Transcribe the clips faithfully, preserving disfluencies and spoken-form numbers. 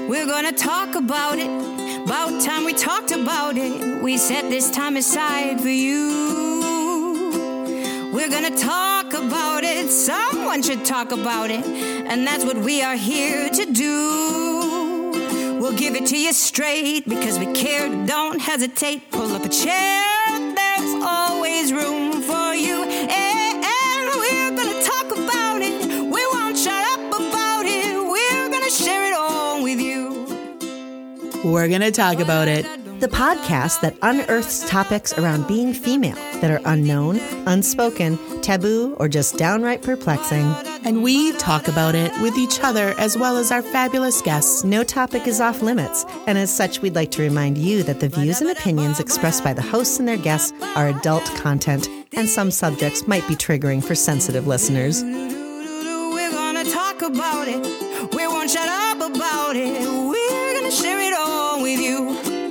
We're gonna talk about it. About time we talked about it. We set this time aside for you. We're gonna talk about it. Someone should talk about it. And that's what we are here to do. We'll give it to you straight because we care. Don't hesitate. Pull up a chair. There's always room for you. And we're gonna talk about it. We won't shut up about it. We're gonna share it all with you. We're going to talk about it. The podcast that unearths topics around being female that are unknown, unspoken, taboo, or just downright perplexing. And we talk about it with each other as well as our fabulous guests. No topic is off limits, and as such, we'd like to remind you that the views and opinions expressed by the hosts and their guests are adult content, and some subjects might be triggering for sensitive listeners. We're gonna talk about it. We won't shut up about it. We're gonna share it all with you.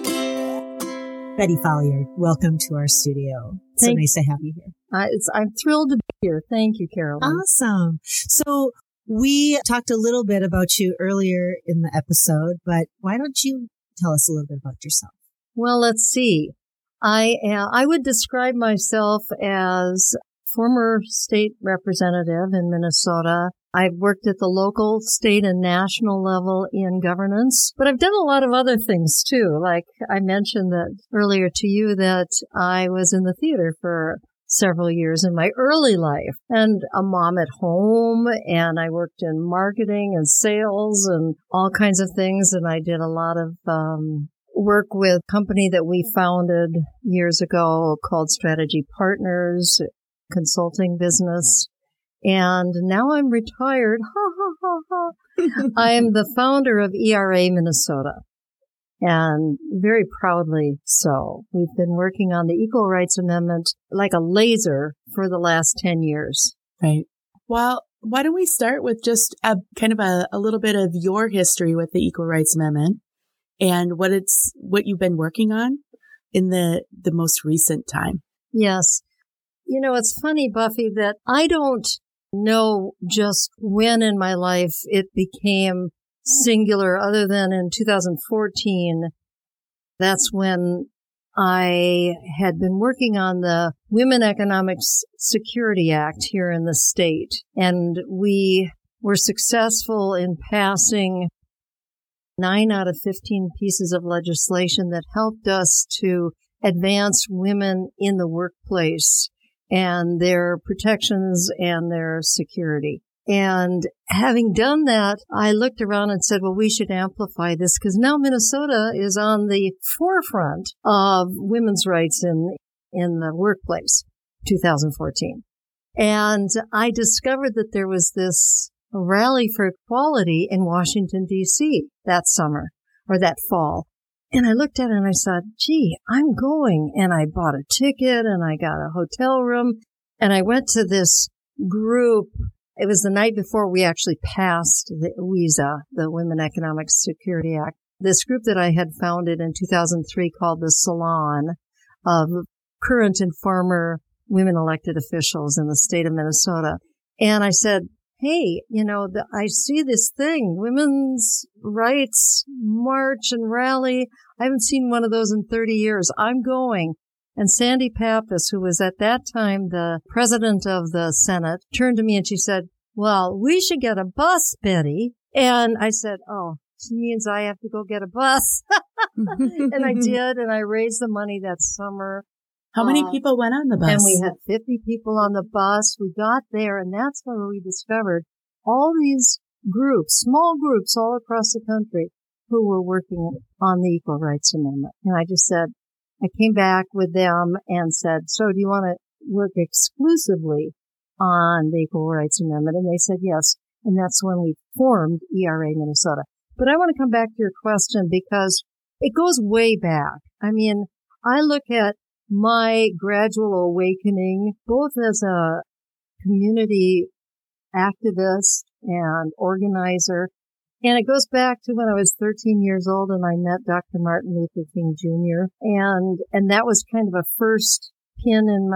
Betty Folliard, welcome to our studio. So Thank nice to have you here. Uh, it's, I'm thrilled to be here. Thank you, Carolyn. Awesome. So we talked a little bit about you earlier in the episode, but why don't you tell us a little bit about yourself? Well, let's see. I am, I would describe myself as former state representative in Minnesota. I've worked at the local, state, and national level in governance, but I've done a lot of other things too. Like I mentioned that earlier to you that I was in the theater for several years in my early life and a mom at home, and I worked in marketing and sales and all kinds of things. And I did a lot of um, work with a company that we founded years ago called Strategy Partners, consulting business. And now I'm retired. Ha, ha, ha, ha. I'm the founder of E R A Minnesota, and very proudly so. We've been working on the Equal Rights Amendment like a laser for the last ten years. Right. Well, why don't we start with just a kind of a, a little bit of your history with the Equal Rights Amendment and what it's what you've been working on in the the most recent time. Yes. You know, it's funny, Buffy, that I don't know just when in my life it became singular other than in two thousand fourteen. That's when I had been working on the Women Economic Security Act here in the state, and we were successful in passing nine out of fifteen pieces of legislation that helped us to advance women in the workplace and their protections and their security. And having done that, I looked around and said, well, we should amplify this because now Minnesota is on the forefront of women's rights in, in the workplace, two thousand fourteen. And I discovered that there was this rally for equality in Washington, D C that summer or that fall. And I looked at it and I said, gee, I'm going. And I bought a ticket and I got a hotel room and I went to this group. It was the night before we actually passed the W E S A, the Women Economic Security Act. This group that I had founded in two thousand three called the Salon of current and former women elected officials in the state of Minnesota. And I said, hey, you know, the, I see this thing, women's rights march and rally. I haven't seen one of those in thirty years. I'm going. And Sandy Pappas, who was at that time the president of the Senate, turned to me and she said, well, we should get a bus, Betty. And I said, oh, she means I have to go get a bus. And I did. And I raised the money that summer. How many uh, people went on the bus? And we had fifty people on the bus. We got there, and that's where we discovered all these groups, small groups all across the country who were working on the Equal Rights Amendment. And I just said, I came back with them and said, so do you want to work exclusively on the Equal Rights Amendment? And they said yes. And that's when we formed E R A Minnesota. But I want to come back to your question because it goes way back. I mean, I look at my gradual awakening, both as a community activist and organizer. And it goes back to when I was thirteen years old and I met Doctor Martin Luther King Junior And, and that was kind of a first pin in my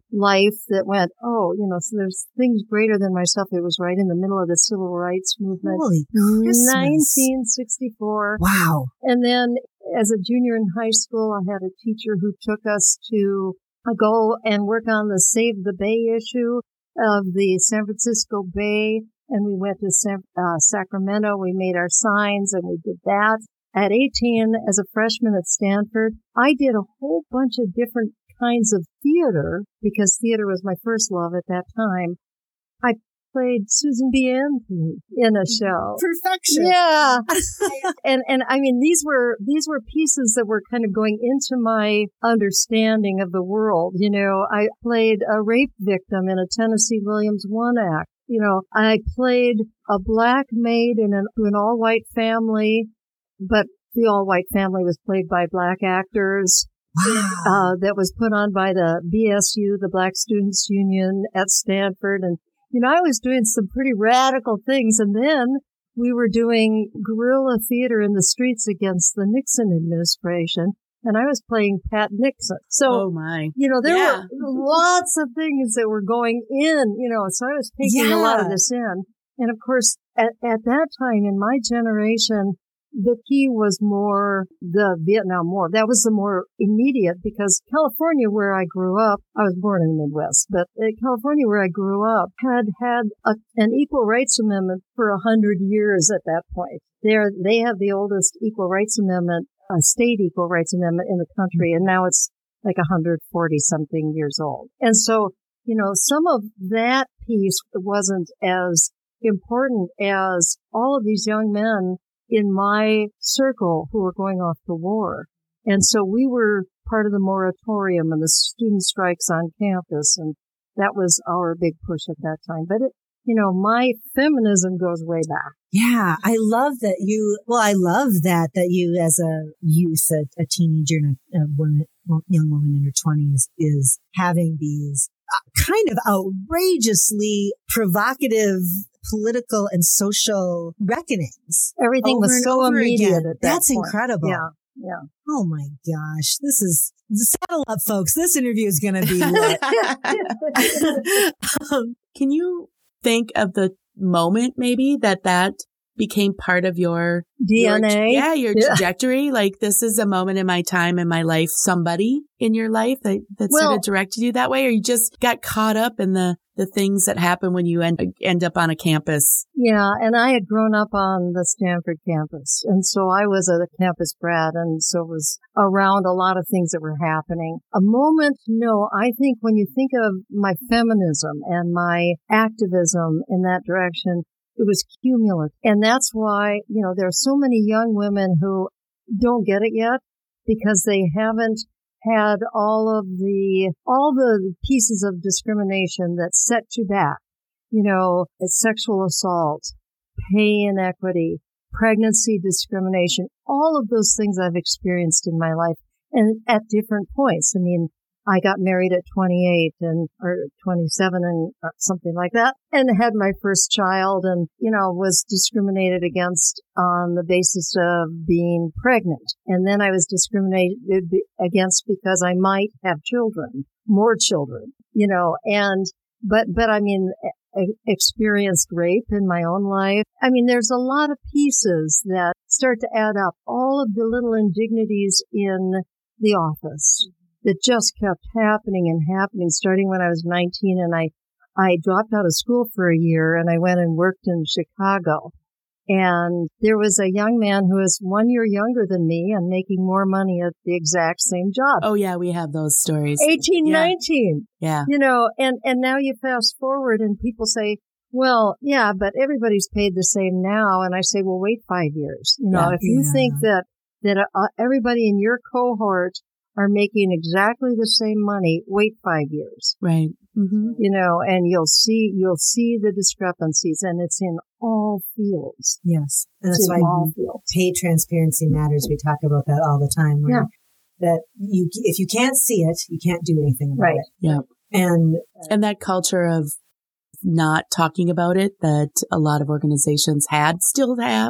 life that went, oh, you know, so there's things greater than myself. It was right in the middle of the civil rights movement. Holy Christmas. nineteen sixty-four. Wow. And then as a junior in high school, I had a teacher who took us to uh, go and work on the Save the Bay issue of the San Francisco Bay. And we went to San, uh, Sacramento. We made our signs and we did that. At eighteen, as a freshman at Stanford, I did a whole bunch of different kinds of theater because theater was my first love at that time. I played Susan B. Anthony in a show. Perfection. Yeah. and, and I mean, these were, these were pieces that were kind of going into my understanding of the world. You know, I played a rape victim in a Tennessee Williams one act. You know, I played a black maid in an, an all-white family, but the all-white family was played by black actors. Wow. Uh, that was put on by the B S U, the Black Students Union at Stanford. And, you know, I was doing some pretty radical things. And then we were doing guerrilla theater in the streets against the Nixon administration. And I was playing Pat Nixon. So, oh my. you know, there yeah. were lots of things that were going in, you know, so I was taking yeah. a lot of this in. And of course, at, at that time in my generation, the key was more the Vietnam War. That was the more immediate because California, where I grew up, I was born in the Midwest, but California, where I grew up, had had a, an equal rights amendment for a hundred years at that point. There, they have the oldest equal rights amendment, a state equal rights amendment in the country, and now it's like one hundred forty something years old. And so, you know, some of that piece wasn't as important as all of these young men in my circle who were going off to war. And so we were part of the moratorium and the student strikes on campus. And that was our big push at that time. But it, you know, my feminism goes way back. Yeah. I love that you, well, I love that, that you as a youth, a, a teenager and a, a woman, young woman in her twenties is having these kind of outrageously provocative political and social reckonings. Everything was so immediate again. at that That's point. incredible. Yeah, yeah. Oh my gosh. This is, saddle up, folks. This interview is going to be lit. um, can you think of the moment maybe that that became part of your D N A? Your, yeah, your yeah. trajectory. Like, this is a moment in my time in my life, somebody in your life that, that well, sort of directed you that way, or you just got caught up in the, the things that happen when you end, end up on a campus? Yeah, and I had grown up on the Stanford campus, and so I was a campus brat, and so was around a lot of things that were happening. A moment, no, I think when you think of my feminism and my activism in that direction, it was cumulative. And that's why, you know, there are so many young women who don't get it yet because they haven't had all of the, all the pieces of discrimination that set you back. You know, it's sexual assault, pay inequity, pregnancy discrimination, all of those things I've experienced in my life and at different points. I mean, I got married at twenty-eight and, or twenty-seven and or something like that, and had my first child and, you know, was discriminated against on the basis of being pregnant. And then I was discriminated against because I might have children, more children, you know, and, but, but I mean, experienced rape in my own life. I mean, there's a lot of pieces that start to add up, all of the little indignities in the office that just kept happening and happening, starting when I was nineteen, and I, I dropped out of school for a year and I went and worked in Chicago. And there was a young man who was one year younger than me and making more money at the exact same job. Oh yeah, we have those stories. eighteen, yeah. nineteen. Yeah. You know, and, and now you fast forward and people say, well, yeah, but everybody's paid the same now. And I say, well, wait five years. You know, yeah. if you yeah. think that, that uh, everybody in your cohort are making exactly the same money, wait five years. Right. Mm-hmm. You know, and you'll see, you'll see the discrepancies, and it's in all fields. Yes. And It's that's in why all fields. pay transparency matters. We talk about that all the time. Where Yeah. That you, if you can't see it, you can't do anything about Right. it. Yeah. And, and that culture of not talking about it that a lot of organizations had, still have,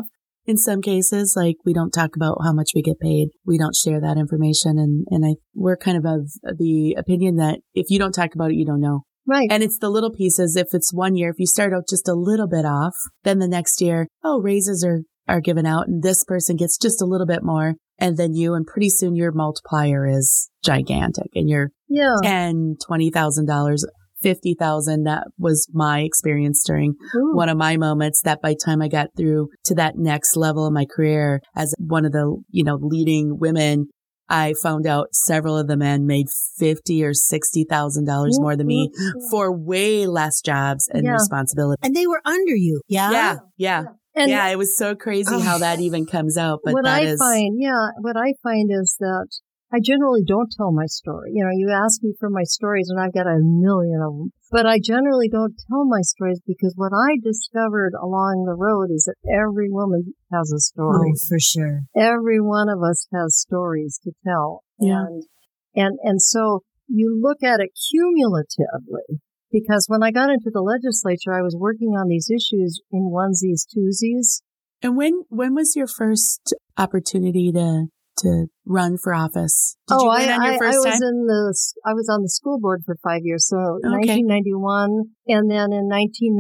in some cases, like we don't talk about how much we get paid. We don't share that information. And, and I, we're kind of of the opinion that if you don't talk about it, you don't know. Right. And it's the little pieces. If it's one year, if you start out just a little bit off, then the next year, oh, raises are, are given out and this person gets just a little bit more. And then you, and pretty soon your multiplier is gigantic and you're yeah. ten, twenty thousand dollars, fifty thousand. That was my experience during Ooh. one of my moments that by the time I got through to that next level of my career as one of the, you know, leading women, I found out several of the men made fifty or sixty thousand dollars more than me for way less jobs and yeah. responsibility. And they were under you. Yeah. Yeah. Yeah. And yeah. It was so crazy oh. how that even comes out. But what that I is... find, yeah, what I find is that I generally don't tell my story. You know, you ask me for my stories and I've got a million of them, but I generally don't tell my stories because what I discovered along the road is that every woman has a story. Oh, for sure. Every one of us has stories to tell. Yeah. And, and, and so you look at it cumulatively because when I got into the legislature, I was working on these issues in onesies, twosies. And when, when was your first opportunity to to run for office? Did oh, you win I, on your I, first I was time? in the, I was on the school board for five years. So okay. nineteen ninety-one. And then in nineteen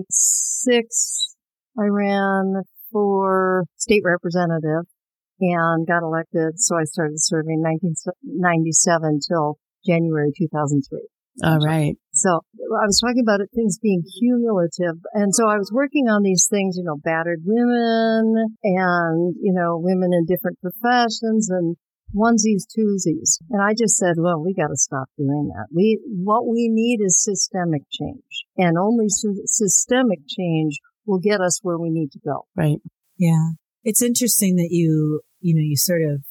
ninety-six, I ran for state representative and got elected. So I started serving nineteen ninety-seven till January two thousand three. All right. So I was talking about it, things being cumulative. And so I was working on these things, you know, battered women and, you know, women in different professions and onesies, twosies. And I just said, well, we got to stop doing that. We, what we need is systemic change, and only sy- systemic change will get us where we need to go. Right. Yeah. It's interesting that you, you know, you sort of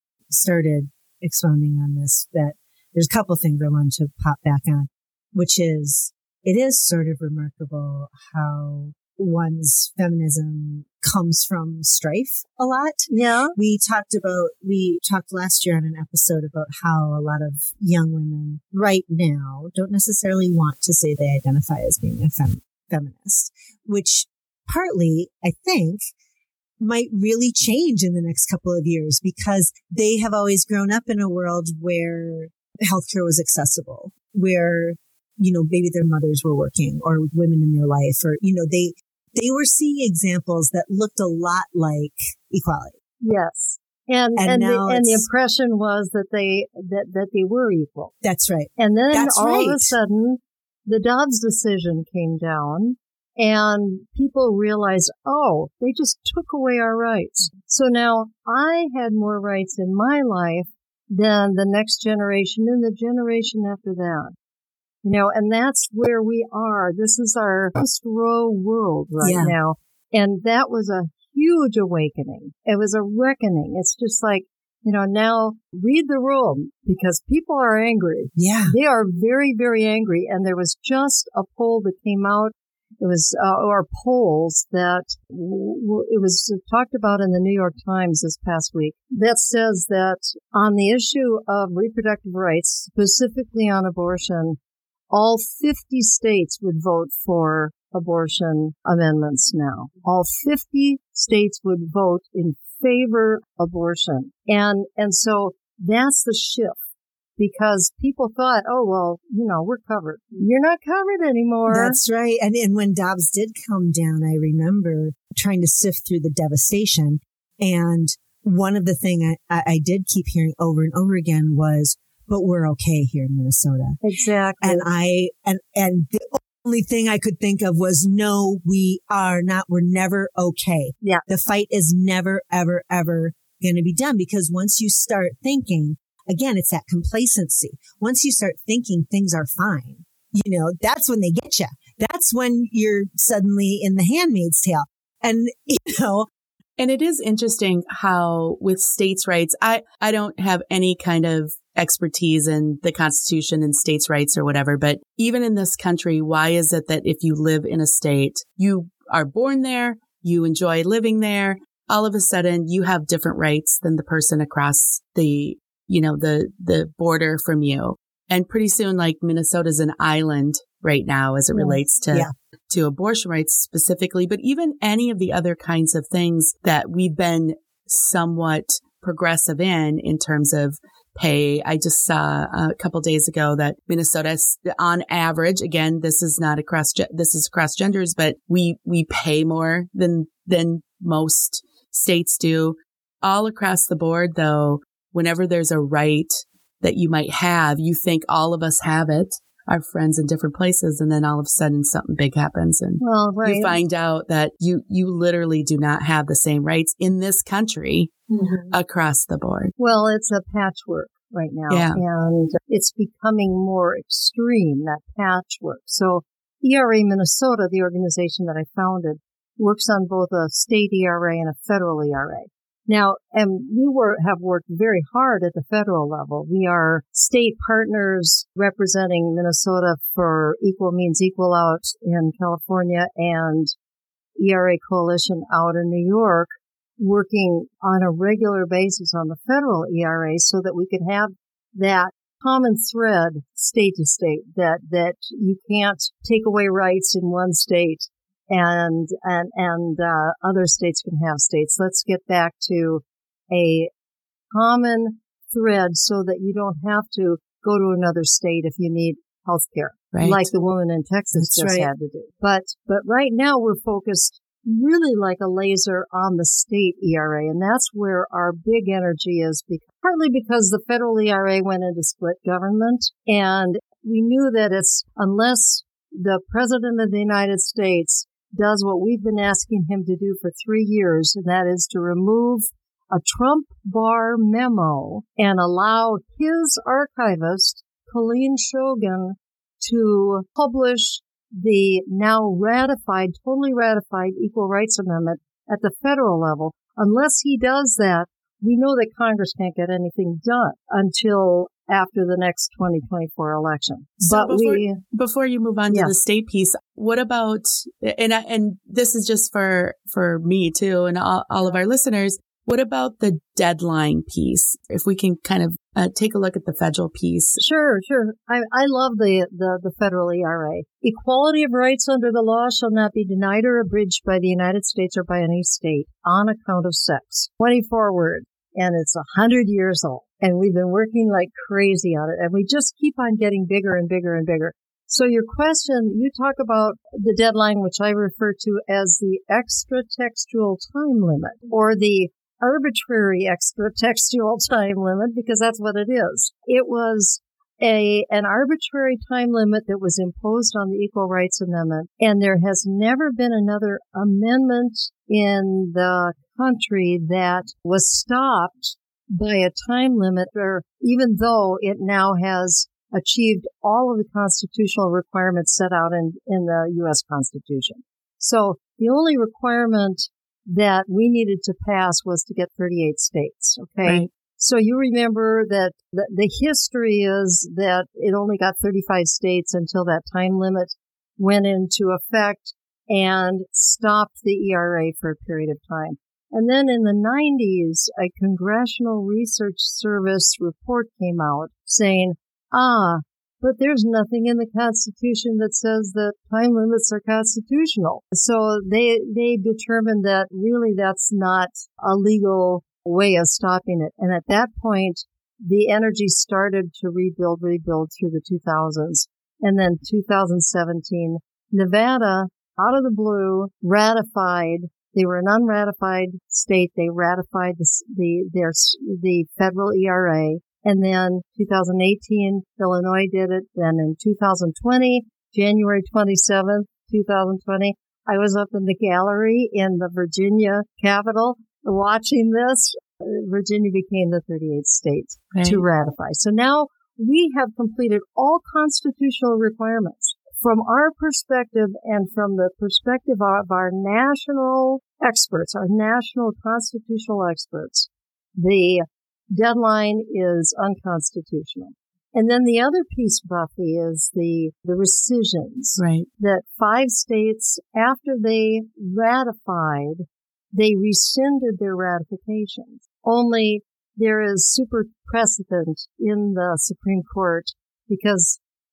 started expounding on this, that there's a couple of things I wanted to pop back on, which is, it is sort of remarkable how one's feminism comes from strife a lot. Yeah. We talked about, we talked last year on an episode about how a lot of young women right now don't necessarily want to say they identify as being a fem- feminist, which partly, I think, might really change in the next couple of years because they have always grown up in a world where healthcare was accessible, where, you know, maybe their mothers were working or women in their life, or, you know, they, they were seeing examples that looked a lot like equality. Yes. And, and, and, the, and the impression was that they, that, that they were equal. That's right. And then That's all right. of a sudden, the Dobbs decision came down and people realized, oh, they just took away our rights. So now I had more rights in my life than the next generation and the generation after that. You know, and that's where we are. This is our first row world right yeah. now. And that was a huge awakening. It was a reckoning. It's just like, you know, now read the room because people are angry. Yeah. They are very, very angry. And there was just a poll that came out. It was, uh, or polls that w- it was talked about in the New York Times this past week that says that on the issue of reproductive rights, specifically on abortion, all fifty states would vote for abortion amendments now. All fifty states would vote in favor of abortion. And, and so that's the shift. Because people thought, oh, well, you know, we're covered. You're not covered anymore. That's right. And, and when Dobbs did come down, I remember trying to sift through the devastation. And one of the things I, I did keep hearing over and over again was, but we're okay here in Minnesota. Exactly. And I, and, and the only thing I could think of was, no, we are not. We're never okay. Yeah. The fight is never, ever, ever going to be done, because once you start thinking, again, it's that complacency. Once you start thinking things are fine, you know, that's when they get you. That's when you're suddenly in the Handmaid's Tale. And, you know, and it is interesting how with states' rights, I, I don't have any kind of expertise in the Constitution and states' rights or whatever, but even in this country, why is it that if you live in a state, you are born there, you enjoy living there, all of a sudden you have different rights than the person across the you know, the, the border from you. And pretty soon, like Minnesota's an island right now as it Yeah. relates to, Yeah. to abortion rights specifically, but even any of the other kinds of things that we've been somewhat progressive in, in terms of pay. I just saw a couple days ago that Minnesota, on average, again, this is not across, this is across genders, but we, we pay more than, than most states do. All across the board, though, whenever there's a right that you might have, you think all of us have it, our friends in different places, and then all of a sudden something big happens and Well, right. you find out that you, you literally do not have the same rights in this country Mm-hmm. across the board. Well, it's a patchwork right now, Yeah. and it's becoming more extreme, that patchwork. So E R A Minnesota, the organization that I founded, works on both a state E R A and a federal E R A. Now, and we were, have worked very hard at the federal level. We are state partners representing Minnesota for Equal Means Equal out in California and E R A Coalition out in New York, working on a regular basis on the federal E R A so that we could have that common thread state to state, that, that you can't take away rights in one state and, and, and, uh, other states can have states. Let's get back to a common thread so that you don't have to go to another state if you need health care, Right. like the woman in Texas That's just right. had to do. But, but right now we're focused really like a laser on the state E R A, and that's where our big energy is, because, partly because the federal E R A went into split government, and we knew that it's, unless the President of the United States does what we've been asking him to do for three years, and that is to remove a Trump bar memo and allow his archivist, Colleen Shogan, to publish the now ratified, totally ratified Equal Rights Amendment at the federal level. Unless he does that, we know that Congress can't get anything done until after the next twenty twenty-four election. So but before, we, before you move on Yeah. to the state piece, what about, and I, and this is just for, for me too, and all, all of our listeners, what about the deadline piece? If we can kind of uh, take a look at the federal piece. Sure, sure. I, I love the, the, the federal E R A. Equality of rights under the law shall not be denied or abridged by the United States or by any state on account of sex. twenty-four word. And it's a hundred years old. And we've been working like crazy on it. And we just keep on getting bigger and bigger and bigger. So your question, you talk about the deadline, which I refer to as the extra textual time limit, or the arbitrary extra textual time limit, because that's what it is. It was a an arbitrary time limit that was imposed on the Equal Rights Amendment, and there has never been another amendment in the country that was stopped by a time limit, or even though it now has achieved all of the constitutional requirements set out in, in the U S Constitution. So the only requirement that we needed to pass was to get thirty-eight states. Okay. Right. So you remember that the, the history is that it only got thirty-five states until that time limit went into effect and stopped the E R A for a period of time. And then in the nineties, a Congressional Research Service report came out saying, ah, but there's nothing in the Constitution that says that time limits are constitutional. So they, they determined that really that's not a legal way of stopping it. And at that point, the energy started to rebuild, rebuild through the two thousands. And then two thousand seventeen, Nevada, out of the blue, ratified. They were an unratified state. They ratified the, the, their, the federal E R A. And then two thousand eighteen, Illinois did it. Then in two thousand twenty, January twenty-seventh, two thousand twenty, I was up in the gallery in the Virginia Capitol watching this. Virginia became the thirty-eighth state Right. to ratify. So now we have completed all constitutional requirements. From our perspective and from the perspective of our national experts, our national constitutional experts, the deadline is unconstitutional. And then the other piece, Buffy, is the, the rescissions. Right. That five states, after they ratified, they rescinded their ratifications. Only there is super precedent in the Supreme Court because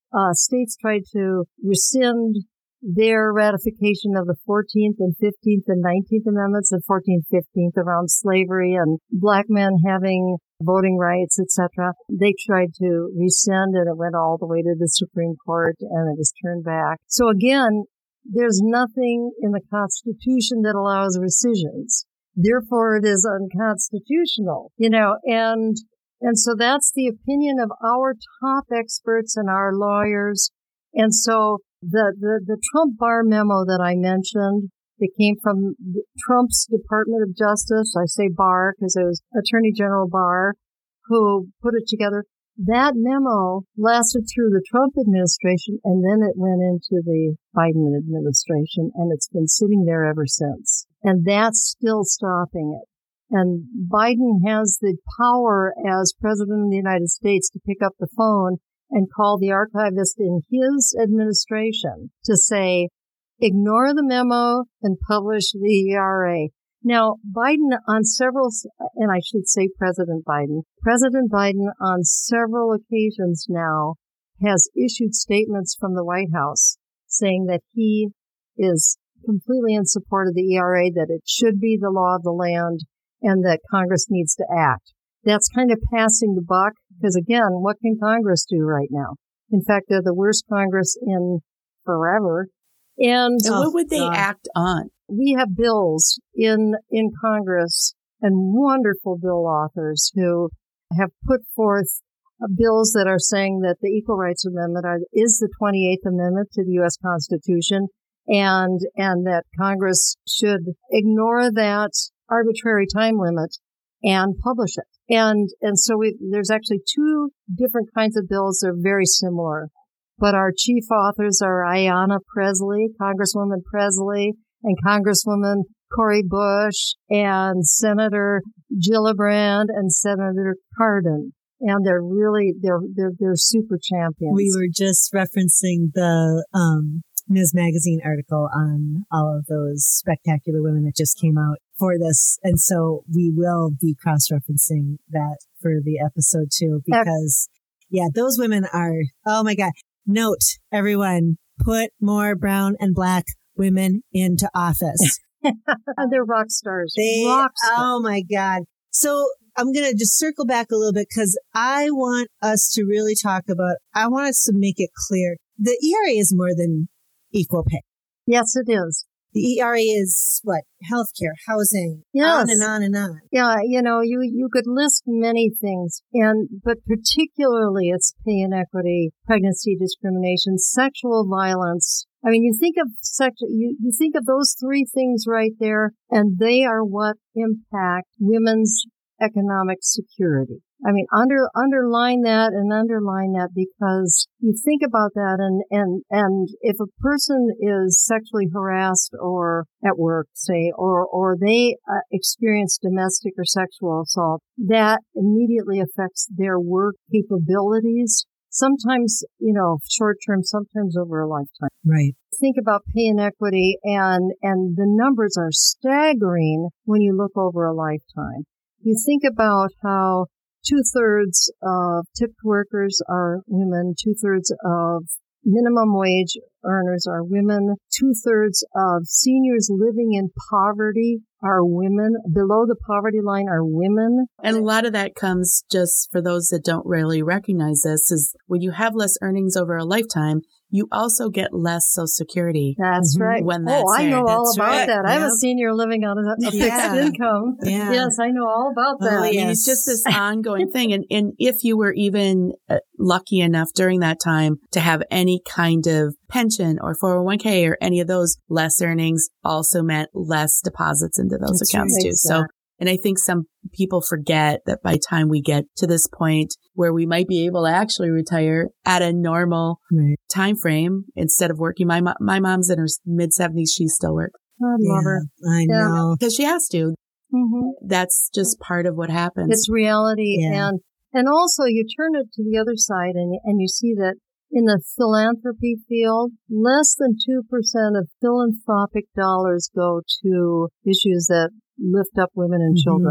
uh, states tried to rescind their ratification of the fourteenth and fifteenth and nineteenth Amendments, the fourteenth, fifteenth around slavery and black men having voting rights, et cetera. They tried to rescind, and it went all the way to the Supreme Court, and it was turned back. So again, there's nothing in the Constitution that allows rescissions. Therefore, it is unconstitutional, you know, and and so that's the opinion of our top experts and our lawyers. And so The, the, the Trump Barr memo that I mentioned, that came from Trump's Department of Justice, I say Barr because it was Attorney General Barr who put it together. That memo lasted through the Trump administration, and then it went into the Biden administration, and it's been sitting there ever since. And that's still stopping it. And Biden has the power as President of the United States to pick up the phone and call the archivist in his administration to say, ignore the memo and publish the E R A. Now, Biden on several, and I should say President Biden, President Biden on several occasions now has issued statements from the White House saying that he is completely in support of the E R A, that it should be the law of the land, and that Congress needs to act. That's kind of passing the buck, because again, what can Congress do right now? In fact, they're the worst Congress in forever. And, and what would they uh, act on? We have bills in, in Congress and wonderful bill authors who have put forth uh, bills that are saying that the Equal Rights Amendment are, is the twenty-eighth Amendment to the U S Constitution, and, and that Congress should ignore that arbitrary time limit and publish it. And, and so we, there's actually two different kinds of bills that are very similar. But our chief authors are Ayanna Pressley, Congresswoman Pressley, and Congresswoman Cori Bush, and Senator Gillibrand, and Senator Cardin. And they're really, they're, they're, they're super champions. We were just referencing the, um, Miz Magazine article on all of those spectacular women that just came out for this. And so we will be cross-referencing that for the episode too, because yeah, those women are, oh my God. Note, everyone, put more brown and black women into office. They're rock stars. They, rock stars. Oh my God. So I'm going to just circle back a little bit because I want us to really talk about, I want us to make it clear. The E R A is more than equal pay. Yes, it is. The E R A is what? Healthcare, housing, yes. on and on and on. Yeah, you know, you, you could list many things, and, but particularly it's pay inequity, pregnancy discrimination, sexual violence. I mean, you think of sex, you, you think of those three things right there, and they are what impact women's economic security. I mean, under, underline that and underline that, because you think about that, and, and, and if a person is sexually harassed or at work, say, or, or they uh, experience domestic or sexual assault, that immediately affects their work capabilities. Sometimes, you know, short term, sometimes over a lifetime. Right. Think about pay inequity, and, and the numbers are staggering when you look over a lifetime. You think about how two-thirds of tipped workers are women, two-thirds of minimum wage earners are women, two-thirds of seniors living in poverty are women, below the poverty line are women. And a lot of that comes, just for those that don't really recognize this, is when you have less earnings over a lifetime, you also get less Social Security. That's right. When that's oh, I know there. all that's about right. that. I'm yep. a senior living on a, a fixed yeah. income. Yeah. Yes, I know all about that. Oh, yes. And it's just this ongoing thing. And, and if you were even uh, lucky enough during that time to have any kind of pension or four oh one k or any of those, less earnings also meant less deposits into those That's accounts right. too. So, and I think some people forget that by the time we get to this point where we might be able to actually retire at a normal right. time frame instead of working. My, my mom's in her mid seventies. She still works. I love yeah, her. I Yeah. know. Because she has to. Mm-hmm. That's just part of what happens. It's reality. Yeah. And, and also you turn it to the other side and, and you see that in the philanthropy field, less than two percent of philanthropic dollars go to issues that lift up women and Mm-hmm. children.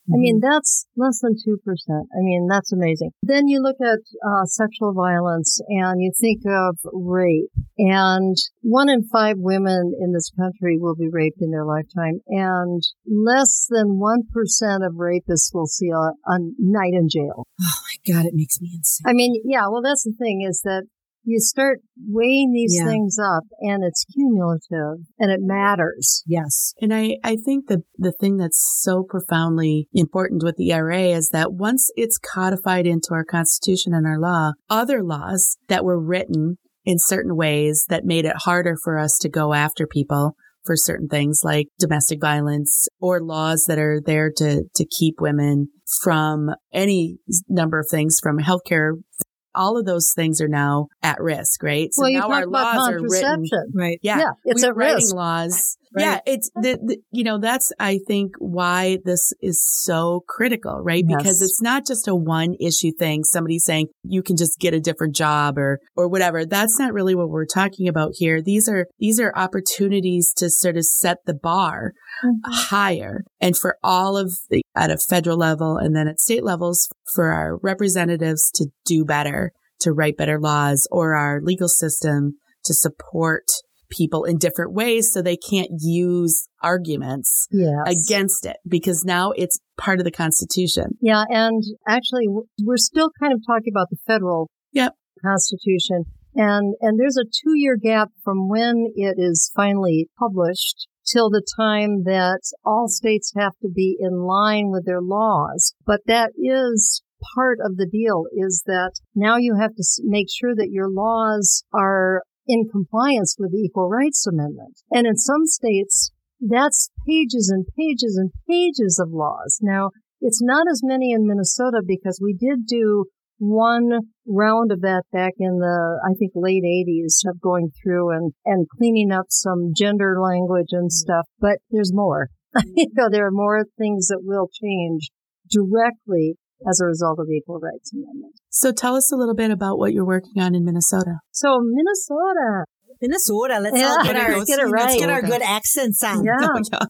I mean, that's less than two percent. I mean, that's amazing. Then you look at uh, sexual violence and you think of rape. And one in five women in this country will be raped in their lifetime. And less than one percent of rapists will see a, a night in jail. Oh, my God, it makes me insane. I mean, yeah, well, that's the thing is that you start weighing these Yeah. things up and it's cumulative and it matters. Yes. And I, I think the, the thing that's so profoundly important with the E R A is that once it's codified into our Constitution and our law, other laws that were written in certain ways that made it harder for us to go after people for certain things like domestic violence or laws that are there to, to keep women from any number of things from healthcare. All of those things are now at risk, right? So well, you now talk our about laws are written. Right. Right. Yeah. Yeah, it's We're at writing risk. laws. Right. Yeah. It's the, the, you know, that's, I think, why this is so critical, right? Yes. Because it's not just a one issue thing. Somebody saying you can just get a different job or, or whatever. That's not really what we're talking about here. These are, these are opportunities to sort of set the bar Mm-hmm. higher and for all of the, at a federal level and then at state levels for our representatives to do better, to write better laws, or our legal system to support people in different ways so they can't use arguments Yes. against it because now it's part of the Constitution. Yeah, and actually, w- we're still kind of talking about the federal Yep. Constitution, and and there's a two-year gap from when it is finally published till the time that all states have to be in line with their laws. But that is part of the deal, is that now you have to s- make sure that your laws are in compliance with the Equal Rights Amendment. And in some states, that's pages and pages and pages of laws. Now, it's not as many in Minnesota because we did do one round of that back in the, I think, late eighties of going through and, and cleaning up some gender language and stuff. But there's more. you know, there are more things that will change directly as a result of the Equal Rights Amendment. So tell us a little bit about what you're working on in Minnesota. So Minnesota. Minnesota. Let's Yeah, all get our, let's get it let's right. get our good accents on. Yeah.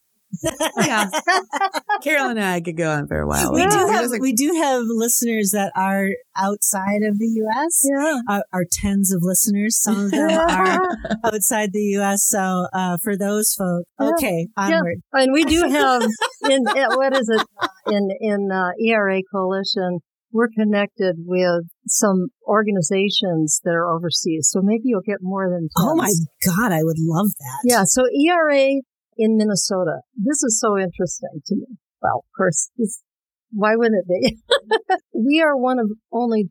Yeah. Carol and I could go on for a while. We do Yeah. have we do have listeners that are outside of the U S. Yeah. Our, our tens of listeners, some of them are outside the U S. So uh, for those folks, Yeah. okay, onward. And we do have in, uh, what is it, in, in uh, E R A Coalition, we're connected with some organizations that are overseas. So maybe you'll get more than ten. Oh my God, I would love that. Yeah. So E R A in Minnesota. This is so interesting to me. Well, of course, this, why wouldn't it be? We are one of only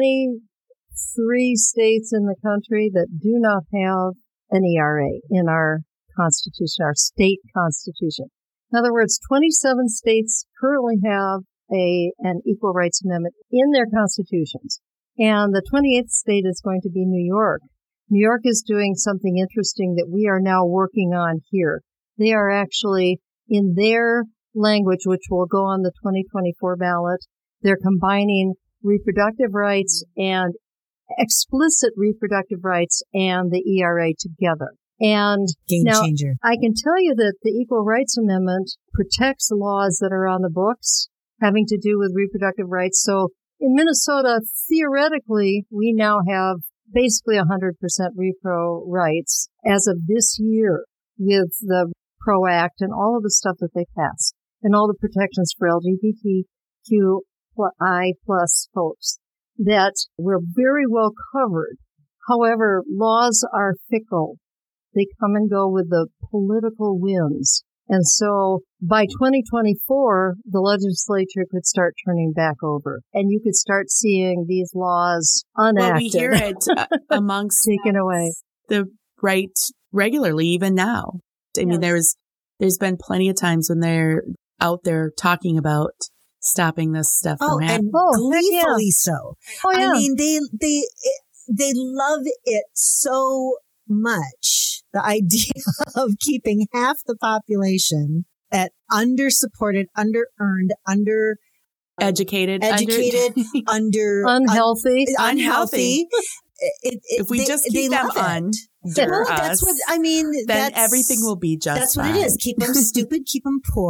twenty-three states in the country that do not have an E R A in our constitution, our state constitution. In other words, twenty-seven states currently have a an Equal Rights Amendment in their constitutions. And the twenty-eighth state is going to be New York. New York is doing something interesting that we are now working on here. They are actually, in their language, which will go on the twenty twenty-four ballot, they're combining reproductive rights and explicit reproductive rights and the E R A together. And Game now, changer. I can tell you that the Equal Rights Amendment protects laws that are on the books having to do with reproductive rights. So in Minnesota, theoretically, we now have basically one hundred percent repro rights as of this year with the PRO Act and all of the stuff that they passed and all the protections for L G B T Q I plus folks, that we're very well covered. However, laws are fickle. They come and go with the political winds. And so by twenty twenty-four, the legislature could start turning back over and you could start seeing these laws enacted. Well, we hear it uh, amongst taken away. the right regularly, even now. I mean, Yes. there's, there's been plenty of times when they're out there talking about stopping this stuff Oh, from happening. and Oh, heck yeah. gleefully so. Oh, yeah. I mean, they they they love it so much. The idea of keeping half the population at under-supported, under-earned, under Educated, educated, under Unhealthy. un- unhealthy. It, it, If we they, just they keep them love it. under Well, us, that's what I mean. then that's, everything will be just That's fine. what it is. Keep them stupid. Keep them poor.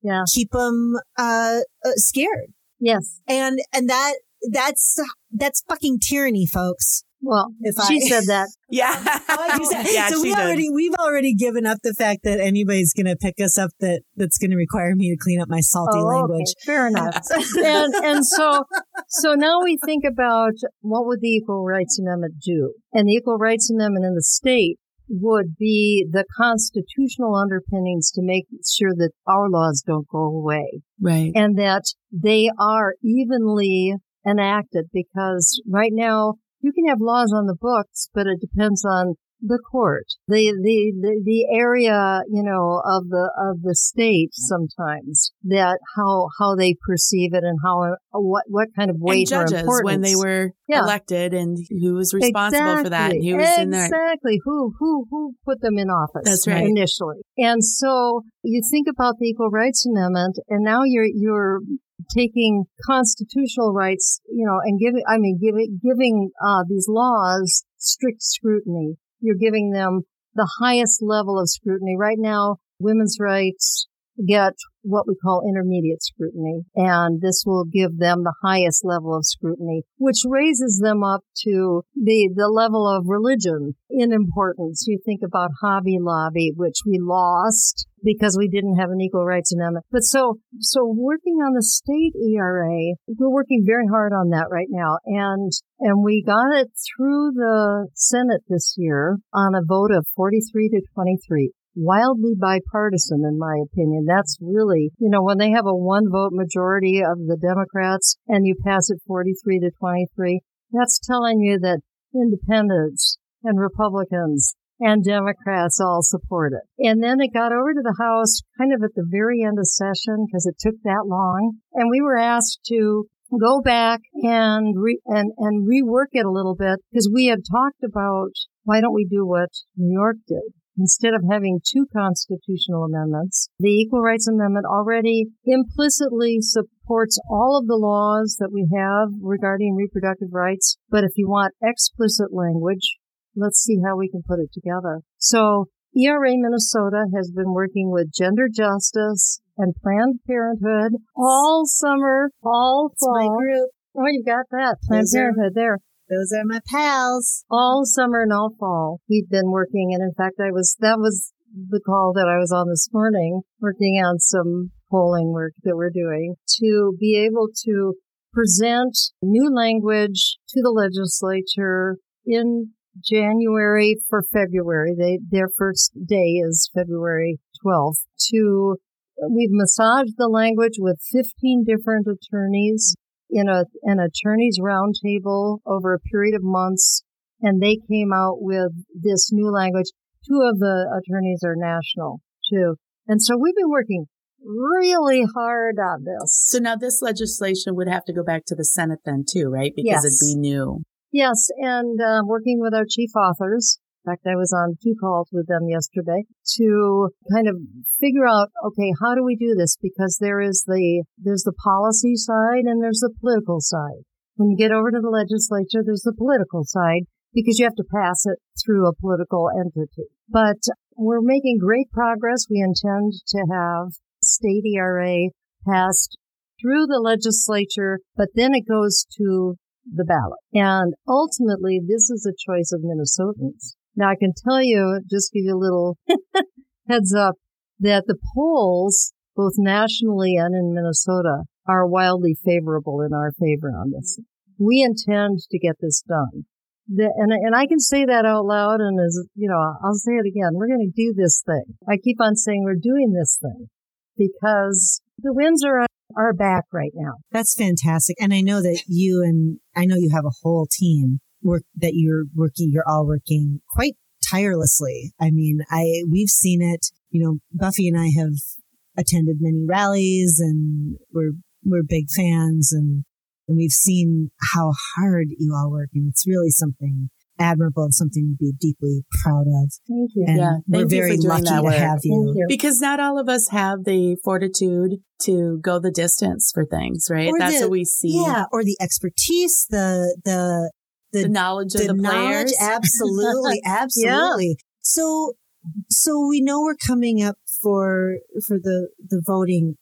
Yeah. keep them uh, uh, scared. Yes. And and that that's that's fucking tyranny, folks. Well, If she I- said that. Yeah. yeah, so she we did. already we've already given up the fact that anybody's going to pick us up that that's going to require me to clean up my salty Oh, language. okay. Fair enough. and and so so now we think about what would the Equal Rights Amendment do? And the Equal Rights Amendment in the state would be the constitutional underpinnings to make sure that our laws don't go away Right. and that they are evenly enacted, because right now you can have laws on the books, but it depends on the court, the, the, the, the area, you know, of the, of the state sometimes, that how, how they perceive it and how, what, what kind of weight and or judges importance. when they were Yeah. elected and who was responsible for that and who was exactly. in there. Exactly. Who, who, who put them in office That's right. initially. And so you think about the Equal Rights Amendment, and now you're, you're, taking constitutional rights, you know, and giving, I mean, giving, giving, uh, these laws strict scrutiny. You're giving them the highest level of scrutiny. Right now, women's rights get what we call intermediate scrutiny, and this will give them the highest level of scrutiny, which raises them up to the, the level of religion in importance. You think about Hobby Lobby, which we lost because we didn't have an Equal Rights Amendment. But so, so working on the state E R A, we're working very hard on that right now. And, and we got it through the Senate this year on a vote of forty-three to twenty-three. Wildly bipartisan, in my opinion. That's really, you know, when they have a one vote majority of the Democrats and you pass it forty-three to twenty-three, that's telling you that independents and Republicans and Democrats all support it. And then it got over to the House kind of at the very end of session because it took that long. And we were asked to go back and re- and, and rework it a little bit because we had talked about why don't we do what New York did? Instead of having two constitutional amendments, the Equal Rights Amendment already implicitly supports all of the laws that we have regarding reproductive rights. But if you want explicit language, let's see how we can put it together. So E R A Minnesota has been working with Gender Justice and Planned Parenthood all summer, all It's fall. my group. Oh, you got that. Planned Those are- Parenthood there. Those are my pals. All summer and all fall, we've been working. And in fact, I was, that was the call that I was on this morning, working on some polling work that we're doing to be able to present new language to the legislature in January for February. They, their first day is February twelfth. To, we've massaged the language with fifteen different attorneys in a, an attorneys roundtable over a period of months, and they came out with this new language. Two of the attorneys are national, too. And so we've been working really hard on this. So now this legislation would have to go back to the Senate then too, right? Because Yes. it'd be new. Yes, and uh, working with our chief authors. In fact, I was on two calls with them yesterday to kind of figure out, okay, how do we do this? Because there is the, there's the policy side and there's the political side. When you get over to the legislature, there's the political side because you have to pass it through a political entity. But we're making great progress. We intend to have state E R A passed through the legislature, but then it goes to the ballot. And ultimately, this is a choice of Minnesotans. Now, I can tell you, just give you a little heads up, that the polls, both nationally and in Minnesota, are wildly favorable in our favor on this. We intend to get this done. The, and, and I can say that out loud, and as you know, I'll say it again. We're going to do this thing. I keep on saying we're doing this thing because the winds are on our back right now. That's fantastic. And I know that you and I know you have a whole team work that you're working, you're all working quite tirelessly. I mean, I, we've seen it, you know, Buffy and I have attended many rallies and we're, we're big fans and, and we've seen how hard you all work. And it's really something admirable and something to be deeply proud of. Thank you. And Yeah, we're thank you very for doing lucky that to work. have you. Thank you. Because not all of us have the fortitude to go the distance for things, right? Or That's the- what we see. Yeah. Or the expertise, the, the, The, knowledge of the the knowledge, players. absolutely, absolutely. So, so we know we're coming up for for the the voting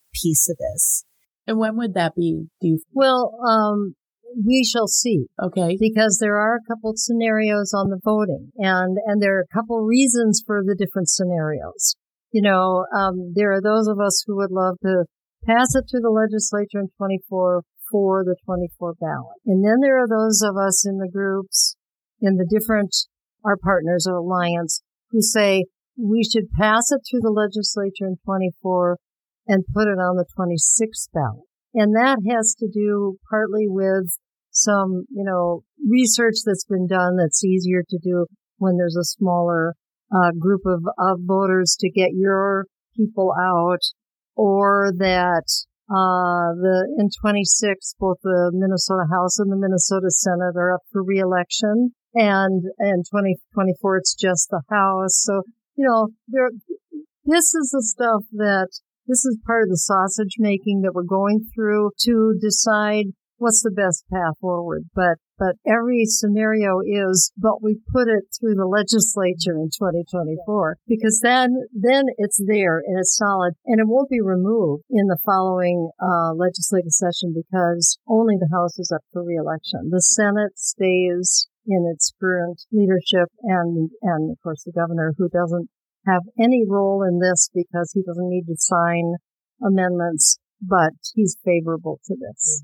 piece of this. And when would that be? Do you? Well, um, we shall see. Okay. Because there are a couple scenarios on the voting, and, and there are a couple reasons for the different scenarios. You know, um, there are those of us who would love to pass it through the legislature in twenty-four for the twenty-four ballot. And then there are those of us in the groups, in the different, our partners or alliance, who say we should pass it through the legislature in twenty-four and put it on the twenty-sixth ballot. And that has to do partly with some, you know, research that's been done that's easier to do when there's a smaller uh, group of, of voters to get your people out, or that uh the in twenty-six both the Minnesota House and the Minnesota Senate are up for re-election, and in twenty twenty-four it's just the House. So, you know, there this is the stuff that this is part of the sausage making that we're going through to decide what's the best path forward. But but every scenario is, but we put it through the legislature in twenty twenty-four, because then then it's there and it's solid, and it won't be removed in the following uh legislative session, because only the House is up for re-election. The Senate stays in its current leadership, and and of course the governor, who doesn't have any role in this because he doesn't need to sign amendments, but he's favorable to this.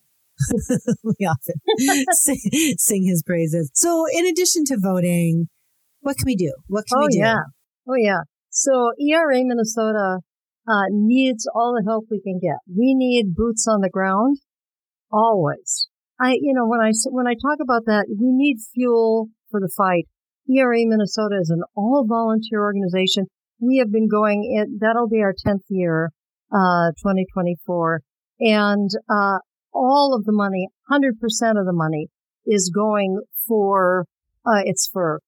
We often sing, sing his praises. So in addition to voting, what can we do? What can oh, we do? Yeah. Oh, yeah. So E R A Minnesota uh, needs all the help we can get. We need boots on the ground, always. I, you know, when I, when I talk about that, we need fuel for the fight. E R A Minnesota is an all-volunteer organization. We have been going, it, that'll be our tenth year, uh, twenty twenty-four. And, uh, all of the money, one hundred percent of the money is going for, uh, it's for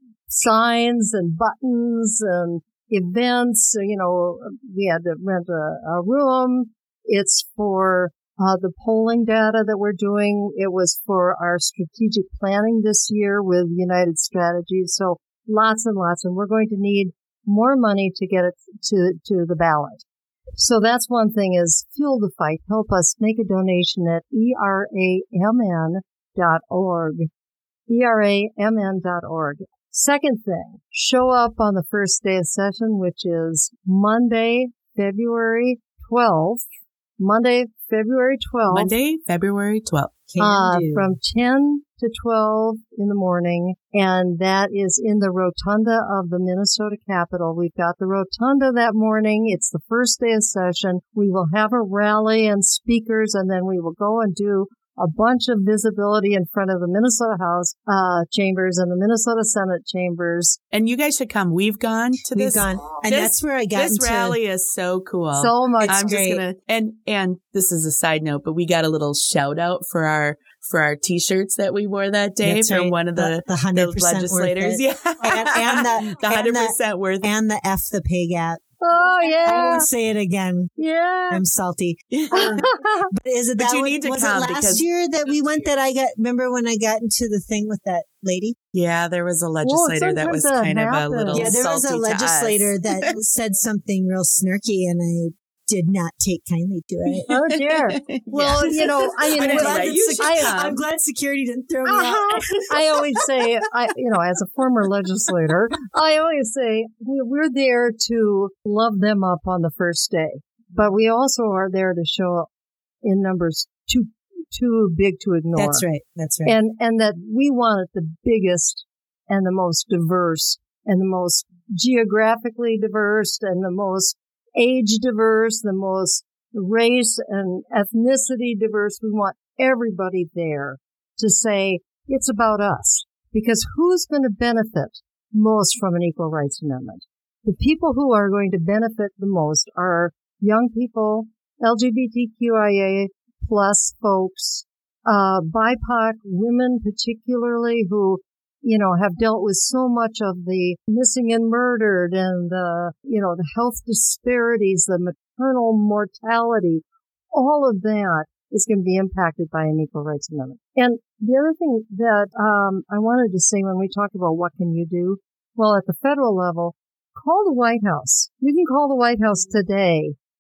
signs and buttons and events. You know, we had to rent a, a room. It's for, uh, the polling data that we're doing. It was for our strategic planning this year with United Strategies. So lots and lots. And we're going to need more money to get it to, to the ballot. So that's one thing, is fuel the fight. Help us. Make a donation at E R A M N dot org. E R A M N dot org. Second thing, show up on the first day of session, which is Monday, February twelfth. Monday, February twelfth. Monday, February twelfth. Uh, from ten to twelve in the morning. And that is in the rotunda of the Minnesota Capitol. We've got the rotunda that morning. It's the first day of session. We will have a rally and speakers, and then we will go and do a bunch of visibility in front of the Minnesota House uh chambers and the Minnesota Senate chambers. And you guys should come. We've gone to We've this. gone. And this, that's where I got This into, rally is so cool. So much. I'm great. just gonna and and this is a side note, but we got a little shout out for our for our T-shirts that we wore that day That's from right. one of the, the, the one hundred percent legislators. worth it. Yeah, and, and the the hundred and the- percent worth it. and the F the pay gap. Oh, I yeah. won't say it again. Yeah. I'm salty. Um, but is it But that you was, need to was come it last because- year that we went that I got, remember when I got into the thing with that lady? Yeah, there was a legislator that was sometimes that kind of a happens. little Yeah, there was a salty to us. legislator that said something real snarky and I did not take kindly to it. Oh, dear. Well, you know, I mean, I know, well, right? that You sec- should come. I'm glad security didn't throw me out. Uh-huh. I always say, I, you know, as a former legislator, I always say we- we're there to love them up on the first day, but we also are there to show up in numbers too too big to ignore. That's right. That's right. And and that we want it the biggest and the most diverse and the most geographically diverse and the most age diverse, the most race and ethnicity diverse. We want everybody there to say it's about us, because who's going to benefit most from an equal rights amendment? The people who are going to benefit the most are young people, L G B T Q I A plus folks, uh, B I P O C women particularly, who you know, have dealt with so much of the missing and murdered and the, you know, the health disparities, the maternal mortality, all of that is going to be impacted by an equal rights amendment. And the other thing that um, I wanted to say when we talk about what can you do, well, at the federal level, call the White House. You can call the White House today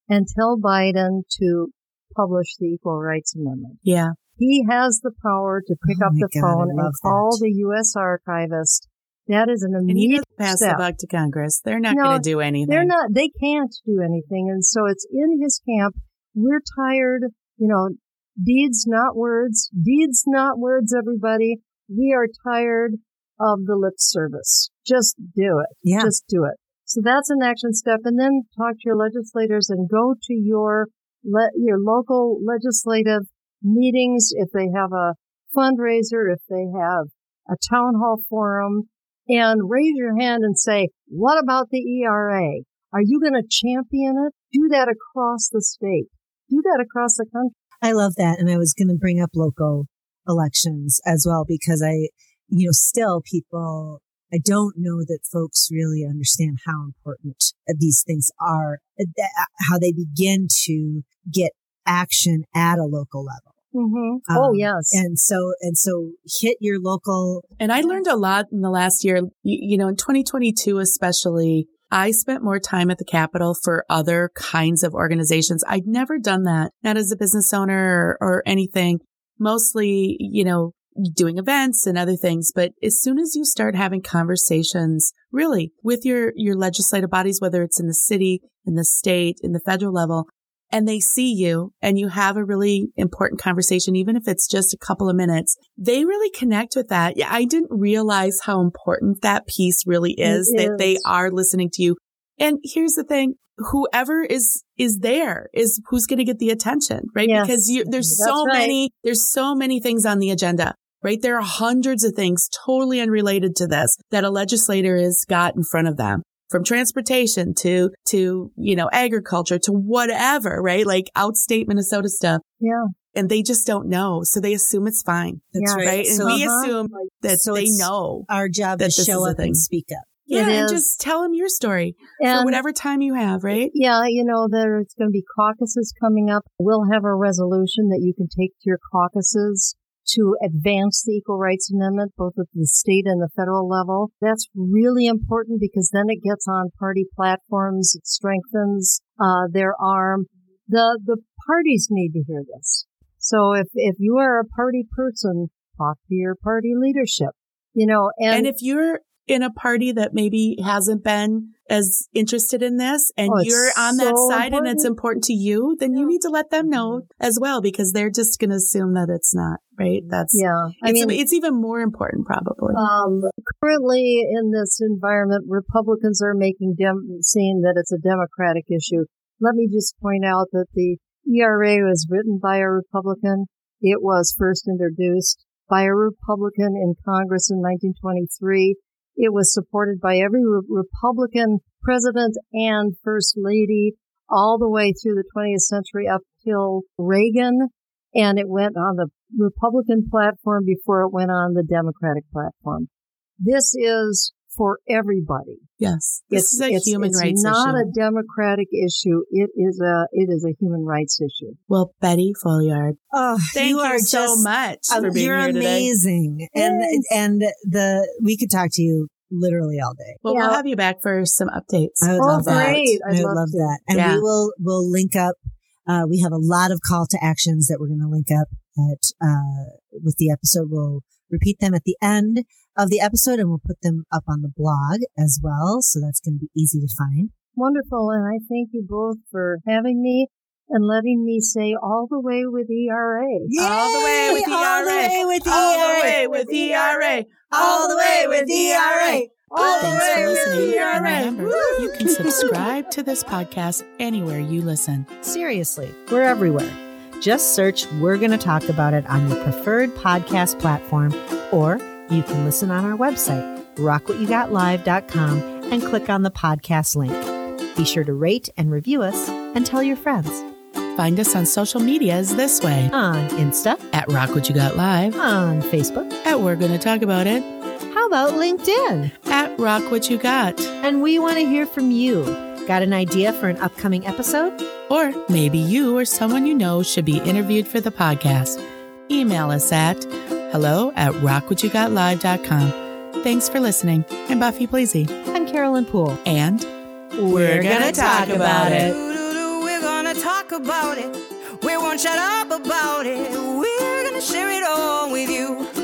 and tell Biden to publish the Equal Rights Amendment. Yeah. He has the power to pick Oh up the God, phone and call that. the U S archivist. That is an And he immediate doesn't pass step. the buck to Congress. They're not No, going to do anything. They're not, they can't do anything. And so it's in his camp. We're tired, you know, deeds, not words, deeds, not words, everybody. We are tired of the lip service. Just do it. Yeah. Just do it. So that's an action step. And then talk to your legislators and go to your, le- your local legislative meetings. If they have a fundraiser, if they have a town hall forum, and raise your hand and say, what about the E R A? Are you going to champion it? Do that across the state. Do that across the country. I love that. And I was going to bring up local elections as well, because I, you know, still people, I don't know that folks really understand how important these things are, how they begin to get action at a local level. Mm-hmm. Um, Oh, yes. And so, and so hit your local. And I learned a lot in the last year, you, you know, in twenty twenty-two, especially, I spent more time at the Capitol for other kinds of organizations. I'd never done that, not as a business owner or, or anything, mostly, you know, doing events and other things. But as soon as you start having conversations, really with your, your legislative bodies, whether it's in the city, in the state, in the federal level, and they see you and you have a really important conversation, even if it's just a couple of minutes, they really connect with that. Yeah, I didn't realize how important that piece really is, It that is. they are listening to you. And here's the thing, whoever is, is there is who's going to get the attention, right? Yes. Because you, there's That's so right. many, there's so many things on the agenda, right? There are hundreds of things totally unrelated to this that a legislator has got in front of them. From transportation to, to, you know, agriculture to whatever, right? Like outstate Minnesota stuff. Yeah. And they just don't know. So they assume it's fine. That's Yeah. right. Right. And So we uh-huh. assume that So they it's know. our job that to this show is a up thing. and speak up. Yeah. It And is. just tell them your story for And whatever time you have, right? yeah, you know, there's going to be caucuses coming up. We'll have a resolution that you can take to your caucuses to advance the Equal Rights Amendment, both at the state and the federal level. That's really important because then it gets on party platforms. It strengthens uh, their arm. The the parties need to hear this. So if if you are a party person, talk to your party leadership. You know, and, And if you're in a party that maybe hasn't been as interested in this and Oh, it's you're on that so side and it's important. important to you, then you need to let them know as well, because they're just going to assume that it's not, right? That's, yeah, I it's, mean, it's even more important probably. Um, currently in this environment, Republicans are making dem- saying that it's a Democratic issue. Let me just point out that the E R A was written by a Republican. It was first introduced by a Republican in Congress in nineteen twenty-three. It was supported by every re- Republican president and first lady all the way through the twentieth century up till Reagan. And it went on the Republican platform before it went on the Democratic platform. This is for everybody. Yes. This It's is a it's, human it's rights not issue. a Democratic issue. It is a it is a human rights issue. Well, Betty Folliard, Oh, thank you, you are so just, much um, for being you're here today. amazing. And, Yes. and the, we could talk to you literally all day. Well, Yeah. we'll have you back for some updates. I would Oh, love that. great. I'd I would love love to. that. And Yeah. we will, we'll link up. Uh, we have a lot of call to actions that we're going to link up at, uh, with the episode. We'll repeat them at the end of the episode and we'll put them up on the blog as well. So that's going to be easy to find. Wonderful. And I thank you both for having me and letting me say all the way with E R A. All the way with Yay! E R A. All the way with All the E R A. way with E R A. All the way with E R A. All the Thanks way for with listening. E R A. And remember, you can subscribe to this podcast anywhere you listen. Seriously, we're everywhere. Just search We're Gonna Talk About It on your preferred podcast platform, or you can listen on our website, rock what you got live dot com, and click on the podcast link. Be sure to rate and review us and tell your friends. Find us on social medias this way. On Insta, At Rock What You Got Live. on Facebook, At We're Gonna Talk About It. how about LinkedIn? At Rock What You Got. And we want to hear from you. Got an idea for an upcoming episode? Or maybe you or someone you know should be interviewed for the podcast. Email us at hello at rock what you got live dot com. Thanks for listening. I'm Buffy Pleasy. I'm Carolyn Poole. And We're gonna talk about it. We're gonna gonna talk about it. We won't shut up about it. We're gonna share it all with you.